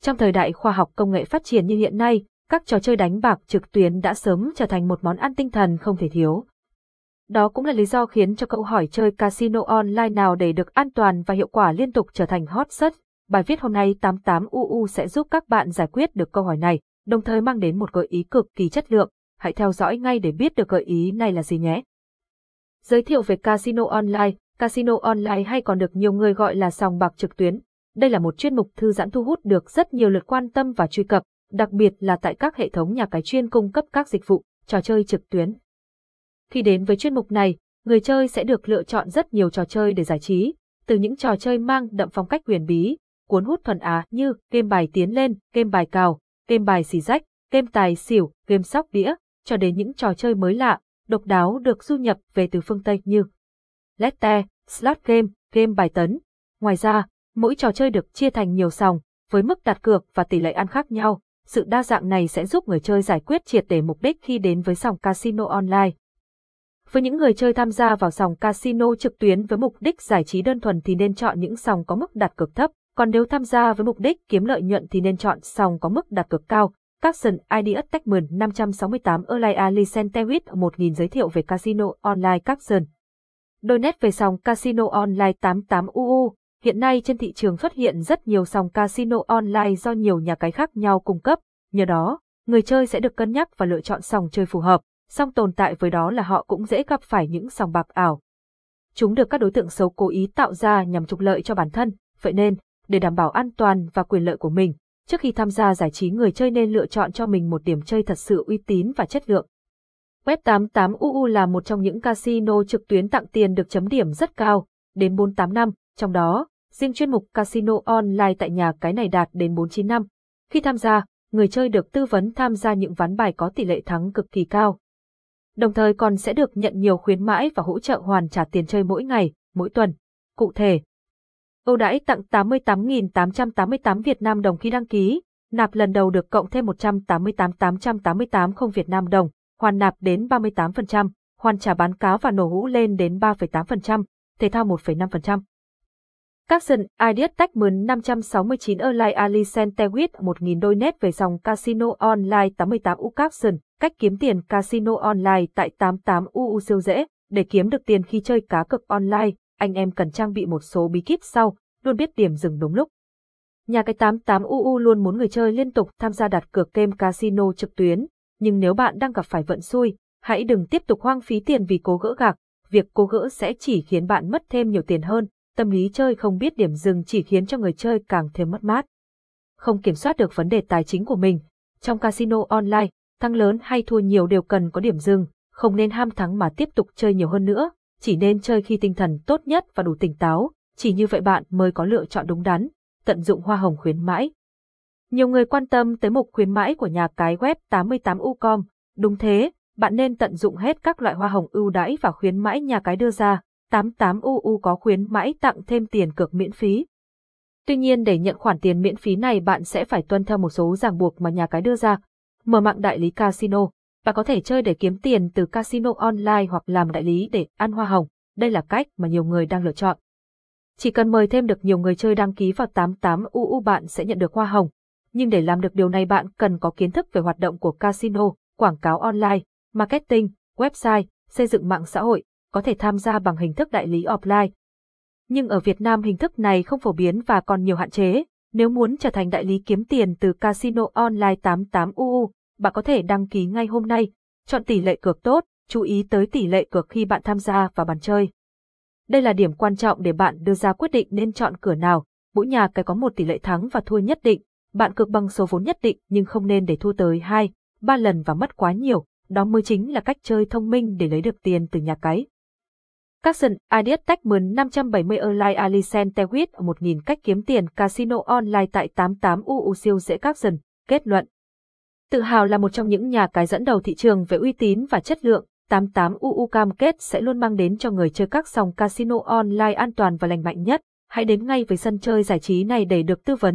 Trong thời đại khoa học công nghệ phát triển như hiện nay, các trò chơi đánh bạc trực tuyến đã sớm trở thành một món ăn tinh thần không thể thiếu. Đó cũng là lý do khiến cho câu hỏi chơi casino online nào để được an toàn và hiệu quả liên tục trở thành hot search. Bài viết hôm nay 88UU sẽ giúp các bạn giải quyết được câu hỏi này, đồng thời mang đến một gợi ý cực kỳ chất lượng. Hãy theo dõi ngay để biết được gợi ý này là gì nhé. Giới thiệu về casino online. Casino online hay còn được nhiều người gọi là sòng bạc trực tuyến. Đây là một chuyên mục thư giãn thu hút được rất nhiều lượt quan tâm và truy cập, đặc biệt là tại các hệ thống nhà cái chuyên cung cấp các dịch vụ, trò chơi trực tuyến. Khi đến với chuyên mục này, người chơi sẽ được lựa chọn rất nhiều trò chơi để giải trí, từ những trò chơi mang đậm phong cách huyền bí, cuốn hút thuần Á như game bài tiến lên, game bài cào, game bài xì rách, game tài xỉu, game sóc đĩa, cho đến những trò chơi mới lạ, độc đáo được du nhập về từ phương Tây như lette, slot game, game bài tấn. Ngoài ra, mỗi trò chơi được chia thành nhiều sòng, với mức đặt cược và tỷ lệ ăn khác nhau. Sự đa dạng này sẽ giúp người chơi giải quyết triệt để mục đích khi đến với sòng casino online. Với những người chơi tham gia vào sòng casino trực tuyến với mục đích giải trí đơn thuần thì nên chọn những sòng có mức đặt cược thấp, còn nếu tham gia với mục đích kiếm lợi nhuận thì nên chọn sòng có mức đặt cược cao. Capson ID Attachment 568 Erlai Licente with 1000 giới thiệu về casino online Capson. Đôi nét về sòng casino online 88UU. Hiện nay trên thị trường xuất hiện rất nhiều sòng casino online do nhiều nhà cái khác nhau cung cấp, nhờ đó, người chơi sẽ được cân nhắc và lựa chọn sòng chơi phù hợp, song tồn tại với đó là họ cũng dễ gặp phải những sòng bạc ảo. Chúng được các đối tượng xấu cố ý tạo ra nhằm trục lợi cho bản thân, vậy nên, để đảm bảo an toàn và quyền lợi của mình, trước khi tham gia giải trí người chơi nên lựa chọn cho mình một điểm chơi thật sự uy tín và chất lượng. Web 88UU là một trong những casino trực tuyến tặng tiền được chấm điểm rất cao, đến 48 năm, trong đó, riêng chuyên mục casino online tại nhà cái này đạt đến 49 năm. Khi tham gia, người chơi được tư vấn tham gia những ván bài có tỷ lệ thắng cực kỳ cao. Đồng thời còn sẽ được nhận nhiều khuyến mãi và hỗ trợ hoàn trả tiền chơi mỗi ngày, mỗi tuần. Cụ thể, ưu đãi tặng 88.888 Việt Nam đồng khi đăng ký, nạp lần đầu được cộng thêm 188.888 không Việt Nam đồng, hoàn nạp đến 38%, hoàn trả bán cá và nổ hũ lên đến 3,8%, thể thao 1,5%. Capson ID Attachment 569 Erlai Alicente with 1000 đôi nét về dòng casino online 88U Capson. Cách kiếm tiền casino online tại 88UU siêu dễ. Để kiếm được tiền khi chơi cá cược online, anh em cần trang bị một số bí kíp sau, luôn biết điểm dừng đúng lúc. Nhà cái 88UU luôn muốn người chơi liên tục tham gia đặt cược game casino trực tuyến, nhưng nếu bạn đang gặp phải vận xui, hãy đừng tiếp tục hoang phí tiền vì cố gỡ gạc, việc cố gỡ sẽ chỉ khiến bạn mất thêm nhiều tiền hơn. Tâm lý chơi không biết điểm dừng chỉ khiến cho người chơi càng thêm mất mát. Không kiểm soát được vấn đề tài chính của mình. Trong casino online, thắng lớn hay thua nhiều đều cần có điểm dừng, không nên ham thắng mà tiếp tục chơi nhiều hơn nữa, chỉ nên chơi khi tinh thần tốt nhất và đủ tỉnh táo, chỉ như vậy bạn mới có lựa chọn đúng đắn, tận dụng hoa hồng khuyến mãi. Nhiều người quan tâm tới mục khuyến mãi của nhà cái web 88U.com, đúng thế, bạn nên tận dụng hết các loại hoa hồng ưu đãi và khuyến mãi nhà cái đưa ra. 88UU có khuyến mãi tặng thêm tiền cược miễn phí. Tuy nhiên để nhận khoản tiền miễn phí này bạn sẽ phải tuân theo một số ràng buộc mà nhà cái đưa ra. Mở mạng đại lý casino, bạn có thể chơi để kiếm tiền từ casino online hoặc làm đại lý để ăn hoa hồng. Đây là cách mà nhiều người đang lựa chọn. Chỉ cần mời thêm được nhiều người chơi đăng ký vào 88UU bạn sẽ nhận được hoa hồng. Nhưng để làm được điều này bạn cần có kiến thức về hoạt động của casino, quảng cáo online, marketing, website, xây dựng mạng xã hội. Có thể tham gia bằng hình thức đại lý offline. Nhưng ở Việt Nam hình thức này không phổ biến và còn nhiều hạn chế. Nếu muốn trở thành đại lý kiếm tiền từ casino online 88UU, bạn có thể đăng ký ngay hôm nay. Chọn tỷ lệ cược tốt, chú ý tới tỷ lệ cược khi bạn tham gia vào bàn chơi. Đây là điểm quan trọng để bạn đưa ra quyết định nên chọn cửa nào. Mỗi nhà cái có một tỷ lệ thắng và thua nhất định. Bạn cược bằng số vốn nhất định nhưng không nên để thua tới 2, 3 lần và mất quá nhiều. Đó mới chính là cách chơi thông minh để lấy được tiền từ nhà cái. Capson ID Attachment 570 Erlai Alicente with 1000 cách kiếm tiền casino online tại 88UU siêu dễ Capson. Kết luận. Tự hào là một trong những nhà cái dẫn đầu thị trường về uy tín và chất lượng, 88UU cam kết sẽ luôn mang đến cho người chơi các sòng casino online an toàn và lành mạnh nhất. Hãy đến ngay với sân chơi giải trí này để được tư vấn